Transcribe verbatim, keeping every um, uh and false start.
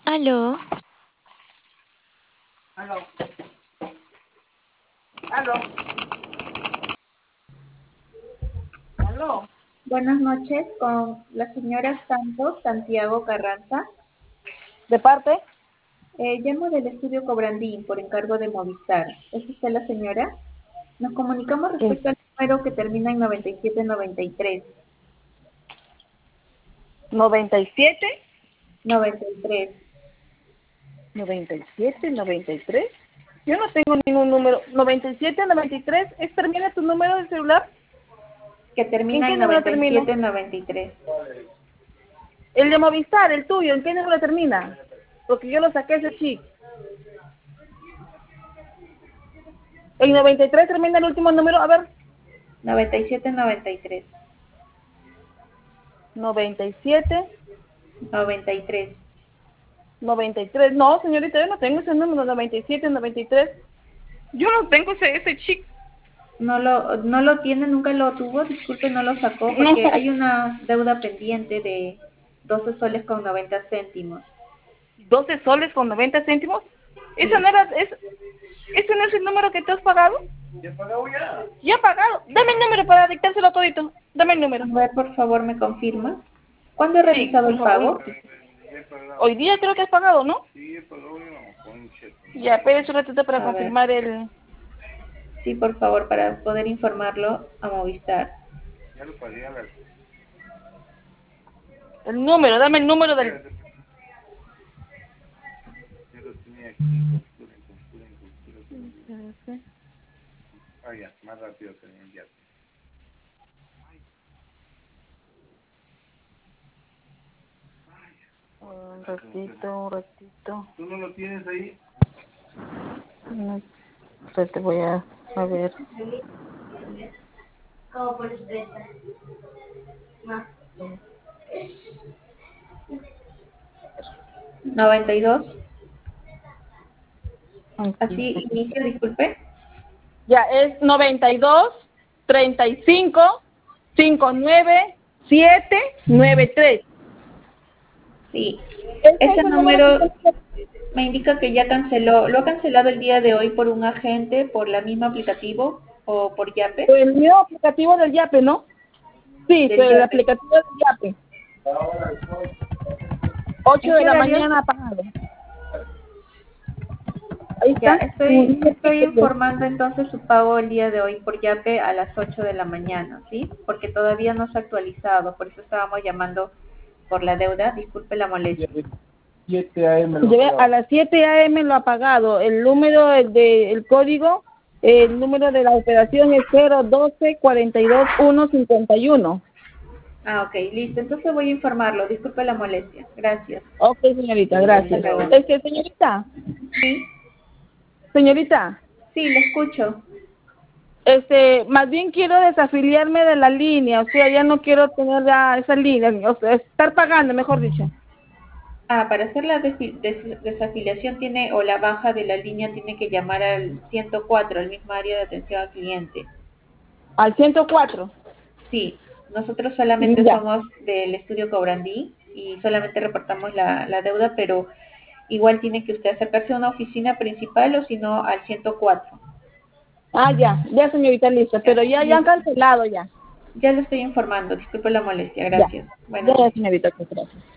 Aló. Aló. Aló. Aló. Buenas noches, con la señora Santos Santiago Carranza. ¿De parte? Eh, llamo del estudio Cobrandín por encargo de Movistar. ¿Es usted la señora? Nos comunicamos Sí. respecto al número que termina en noventa y siete noventa y tres. noventa y siete, noventa y tres. noventa y siete, noventa y tres. Yo no tengo ningún número. noventa y siete, noventa y tres. ¿Es termina tu número de celular? Que ¿En termina qué en número noventa y termina? siete noventa y tres. El de Movistar, el tuyo, ¿en qué número termina? Porque yo lo saqué ese chip. En noventa y tres termina el último número. A ver. noventa y siete noventa y tres. noventa y siete, noventa y tres. noventa y tres. No, señorita, yo no tengo ese número. noventa y siete, noventa y tres. Yo no tengo ese, ese chip. No lo, no lo tiene, nunca lo tuvo, disculpe, no lo sacó No. porque hay una deuda pendiente de doce soles con noventa céntimos. doce soles con noventa céntimos. ¿Eso Sí. no era, es, ese no es el número que te has pagado? ¿Ya has pagado ya? Ya he pagado. Dame el número para dictárselo todito. Dame el número. A ver, por favor, ¿me confirma? ¿Cuándo he Sí, realizado por el favor, un pago? ratito. Ya he pagado. Hoy día creo que has pagado, ¿no? Sí, he pagado ya. Conche. Ya, espera un ratito para A ver. confirmar el... Sí, por favor, para poder informarlo a Movistar. Ya lo pagué a las... El número, dame el número del... Ya lo tenía aquí. Configuren, configuren, configuren, configuren. Ah, ya. Más rápido que me enviaste. Un ratito, un ratito. ¿Tú no lo tienes ahí? No sé, te voy a... A ver. Como por estrés. No. noventa y dos. Aquí, Así aquí está. inicio, disculpe. Ya, es noventa y dos, treinta y cinco, cincuenta y nueve, siete, noventa y tres. Sí. Este es Ese el número que número tengo. me indica que ya canceló. ¿Lo ha cancelado el día de hoy por un agente, por la misma aplicativo o por Yape? El mío aplicativo del Yape, ¿no? Sí, Del pero el Yape. aplicativo del Yape. ocho ¿En de qué la horarios? mañana apagado. Ahí Ya, está. estoy, estoy informando entonces su pago el día de hoy por Yape a las ocho de la mañana, ¿sí? Porque todavía no se ha actualizado, por eso estábamos llamando por la deuda. Disculpe la molestia. siete a eme lo Llegué pagaba. a las siete a eme lo ha pagado. El número el de el código, el número de la operación es cero doce cuarenta y dos uno cincuenta y uno. Ah, ok, listo. Entonces voy a informarlo. Disculpe la molestia. Gracias. Ok, señorita, Hasta gracias. luego. Es que, señorita, Sí, señorita, sí, le escucho. este, más bien quiero desafiliarme de la línea, o sea, ya no quiero tener ya esa línea, o sea, estar pagando, mejor dicho. Ah, para hacer la defi- des- desafiliación tiene o la baja de la línea tiene que llamar al ciento cuatro, al mismo área de atención al cliente. Al ciento cuatro. Sí, nosotros solamente Ya. somos del estudio Cobrandí y solamente reportamos la, la deuda, pero igual tiene que usted acercarse a una oficina principal o si no al ciento cuatro. Ah, ya, ya, señorita, listo, Ya, pero ya, ya han listo. cancelado ya. Ya lo estoy informando, disculpe la molestia, Ya, gracias. ya, Buenas ya, noches. señorita, pues, gracias.